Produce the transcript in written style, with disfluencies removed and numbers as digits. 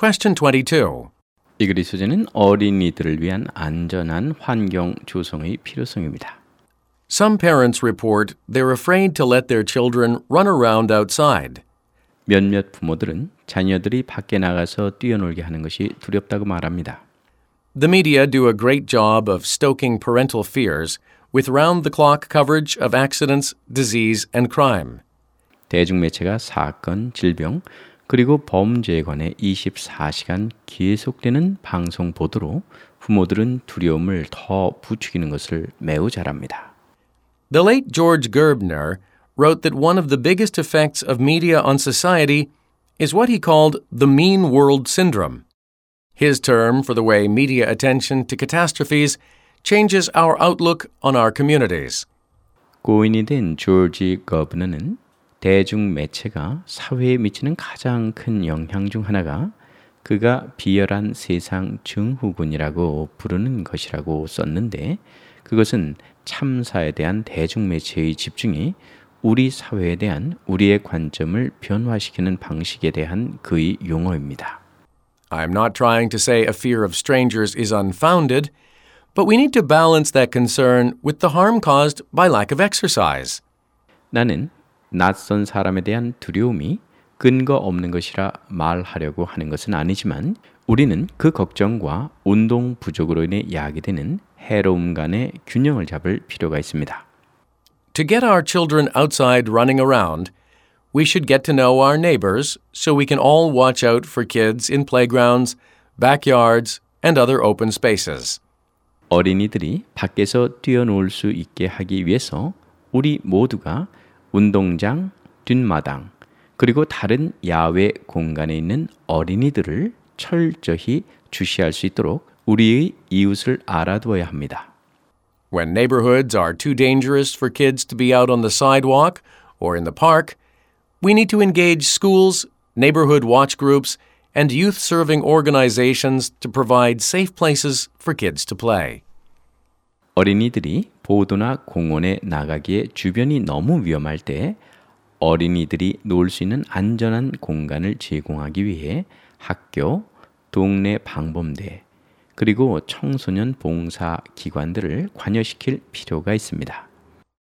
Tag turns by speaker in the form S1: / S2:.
S1: Question 22.
S2: 이 글의 소재는 어린이들을 위한 안전한 환경 조성의 필요성입니다.
S1: Some parents report they're afraid to let their children run around outside.
S2: 몇몇 부모들은 자녀들이 밖에 나가서 뛰어놀게 하는 것이 두렵다고 말합니다.
S1: The media do a great job of stoking parental fears with round-the-clock coverage of accidents, disease, and crime.
S2: 대중매체가 사건, 질병, 그리고 범죄에 관해 24시간 계속되는 방송 보도로 부모들은 두려움을 더 부추기는 것을 매우 잘합니다.
S1: The late George Gerbner wrote that one of the biggest effects of media on society is what he called the mean world syndrome. His term for the way media attention to catastrophes changes our outlook on our communities.
S2: 고인이 된 조지 거브너는 대중 매체가 사회에 미치는 가장 큰 영향 중 하나가 그가 비열한 세상 증후군이라고 부르는 것이라고 썼는데 그것은 참사에 대한 대중 매체의 집중이 우리 사회에 대한 우리의 관점을 변화시키는 방식에 대한 그의 용어입니다.
S1: I'm not trying to say a fear of strangers is unfounded, but we need to balance that concern with the harm caused by lack of exercise.
S2: 나는 낯선 사람에 대한 두려움이 근거 없는 것이라 말하려고 하는 것은 아니지만 우리는 그 걱정과 운동 부족으로 인해 야기되는 해로움 간의 균형을 잡을 필요가 있습니다.
S1: To get our children outside running around, we should get to know our neighbors so we can all watch out for kids in playgrounds, backyards, and other open spaces.
S2: 어린이들이 밖에서 뛰어놀 수 있게 하기 위해서 우리 모두가 운동장, 뒷마당, 그리고 다른 야외 공간에 있는 어린이들을 철저히 주시할 수 있도록 우리의 이웃을 알아두어야 합니다.
S1: When neighborhoods are too dangerous for kids to be out on the sidewalk or in the park, we need to engage schools, neighborhood watch groups, and youth-serving organizations to provide safe places for kids to play.
S2: 어린이들이 보도나 공원에 나가기에 주변이 너무 위험할 때 어린이들이 놀 수 있는 안전한 공간을 제공하기 위해 학교, 동네 방범대, 그리고 청소년 봉사 기관들을 관여시킬 필요가 있습니다.